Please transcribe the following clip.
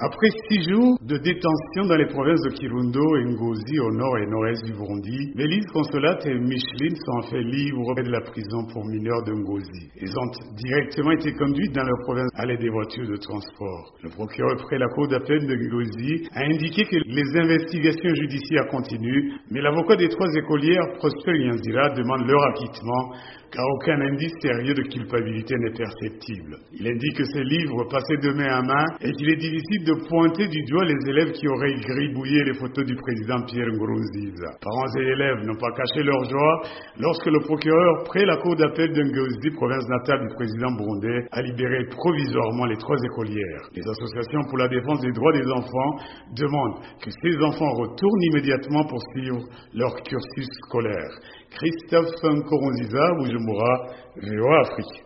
Après 6 jours de détention dans les provinces de Kirundo et Ngozi au nord et nord-est du Burundi, Bélise Consolate et Micheline sont en fait libres de la prison pour mineurs de Ngozi. Ils ont directement été conduits dans leur province à l'aide des voitures de transport. Le procureur près la cour d'appel de Ngozi a indiqué que les investigations judiciaires continuent, mais l'avocat des 3 écolières, Prosper Nyanzira, demande leur acquittement car aucun indice sérieux de culpabilité n'est perceptible. Il indique que ces livres passés de main à main et qu'il est difficile de pointer du doigt les élèves qui auraient gribouillé les photos du président Pierre Nkurunziza. Parents et élèves n'ont pas caché leur joie lorsque le procureur, près la cour d'appel de Ngozi, province natale du président burundais, a libéré provisoirement les 3 écolières. Les associations pour la défense des droits des enfants demandent que ces enfants retournent immédiatement pour suivre leur cursus scolaire. Christophe Nkurunziza, Bujumbura, VOA Afrique.